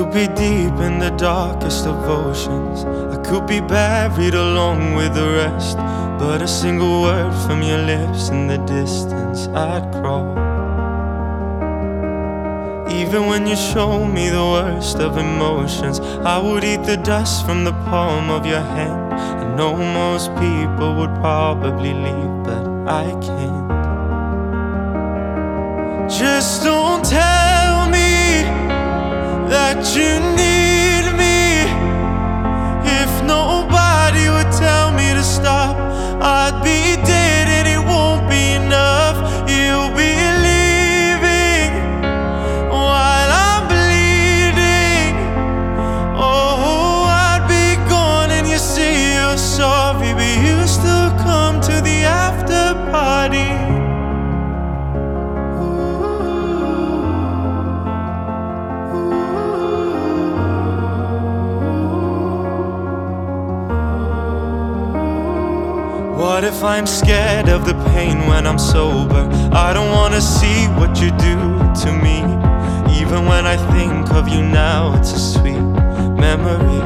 could be deep in the darkest of oceans. I could be buried along with the rest, but a single word from your lips in the distance I'd crawl. Even when you show me the worst of emotions, I would eat the dust from the palm of your hand. I know most people would probably leave, but I can't. Just don't tell me that you need me. If nobody would tell me to stop, I'd be dead and it won't be enough. You'll be leaving while I'm bleeding. Oh, I'd be gone and you say you're sorry, but you still come to the after party. What if I'm scared of the pain when I'm sober? I don't wanna see what you do to me. Even when I think of you now, it's a sweet memory.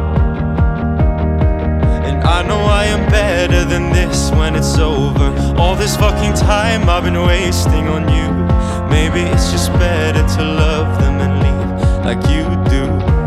And I know I am better than this when it's over. All this fucking time I've been wasting on you. Maybe it's just better to love them and leave like you do.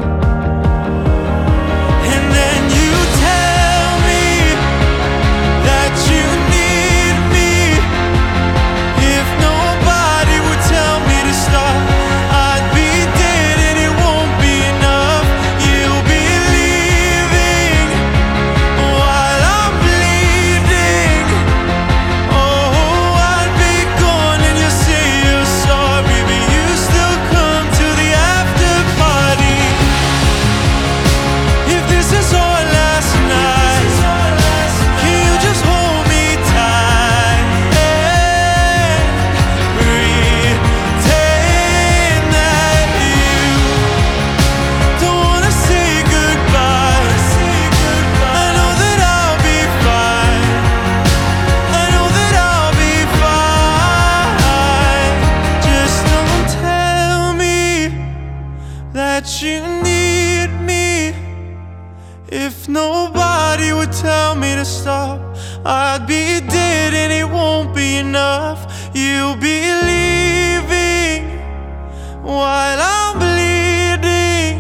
That you need me. If nobody would tell me to stop, I'd be dead and it won't be enough. You'll be leaving while I'm bleeding.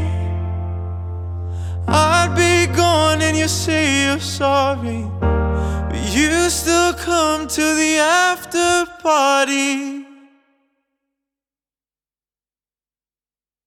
I'd be gone and you say you're sorry, but you still come to the after party.